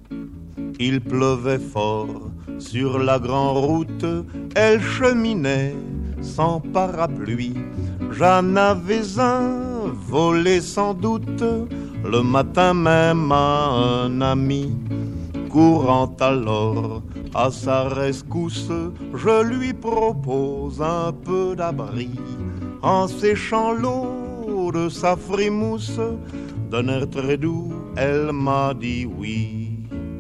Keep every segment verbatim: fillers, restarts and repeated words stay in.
Il pleuvait fort sur la grande route, elle cheminait sans parapluie. J'en avais un volé sans doute, le matin même à un ami. Courant alors à sa rescousse, je lui propose un peu d'abri. En séchant l'eau de sa frimousse, d'un air très doux, elle m'a dit oui.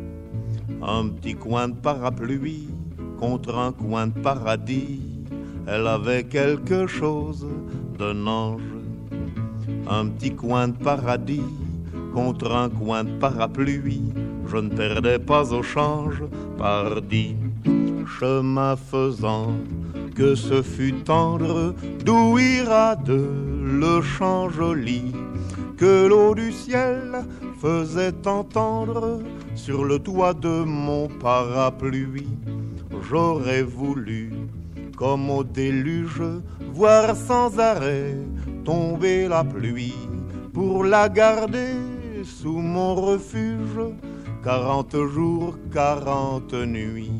Un petit coin de parapluie contre un coin de paradis, elle avait quelque chose d'un ange. Un petit coin de paradis contre un coin de parapluie, je ne perdais pas au change, pardi. Chemin faisant, que ce fut tendre, d'ouïr de le champ joli, que l'eau du ciel faisait entendre sur le toit de mon parapluie. J'aurais voulu, comme au déluge, voir sans arrêt tomber la pluie pour la garder sous mon refuge, quarante jours, quarante nuits.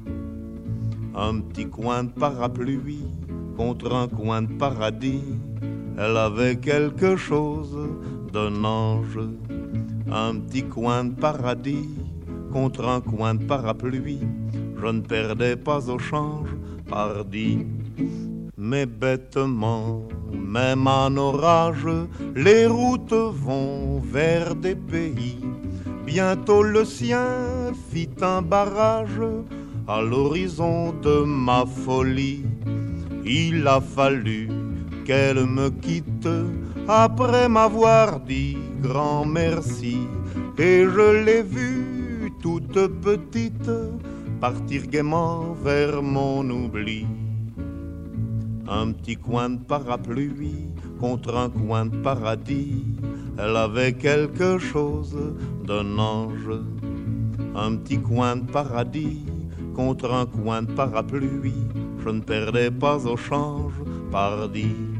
Un petit coin de parapluie contre un coin de paradis, elle avait quelque chose d'un ange. Un petit coin de paradis contre un coin de parapluie, je ne perdais pas au change, pardi. Mais bêtement, même en orage, les routes vont vers des pays. Bientôt le sien fit un barrage à l'horizon de ma folie. Il a fallu qu'elle me quitte après m'avoir dit grand merci, et je l'ai vue toute petite partir gaiement vers mon oubli. Un petit coin de parapluie contre un coin de paradis, elle avait quelque chose d'un ange. Un petit coin de paradis contre un coin de parapluie, je ne perdais pas au change, pardi.